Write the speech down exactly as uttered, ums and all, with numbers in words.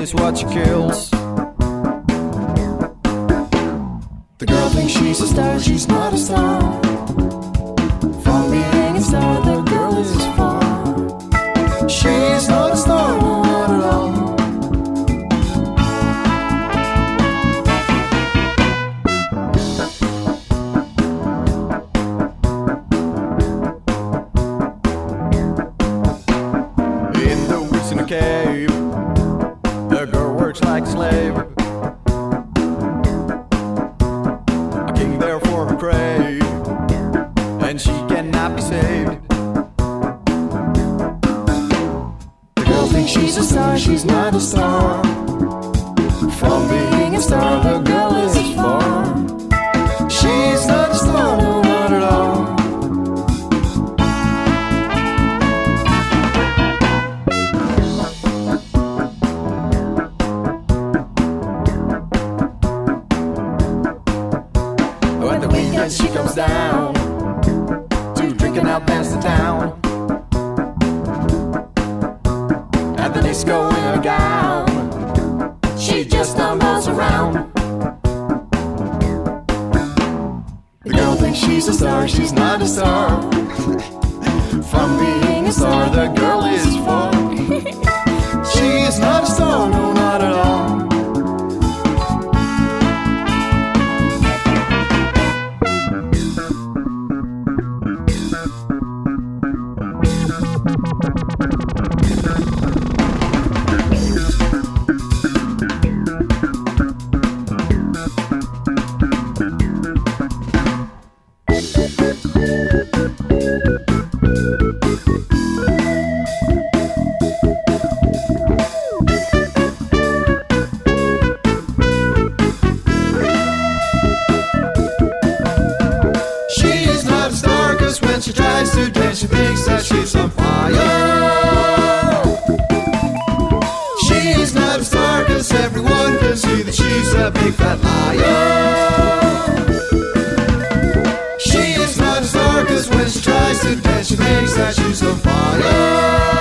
is what she kills. The girl thinks she's a star, she's not a star. From being a star, the girl is far. She's not a star, no, not at all. In the woods in a cave, the girl works like a slave. A king there for her crave, and she cannot be saved. The girl thinks she's a star, she's not a star. From being a star, the girl is far. She's not a star, no, not at all. When the weekend she comes down to drinking out past the town. At the disco in a gown, she just stumbles around. The girl thinks she's a star, she's not a star. From being a star, the girl is far. She is not a star, no, not at all. She tries to dance, she thinks that she's on fire. She's not a star, cause everyone can see that she's a big fat liar. She is not a star, cause when she tries to dance, she thinks that she's on fire.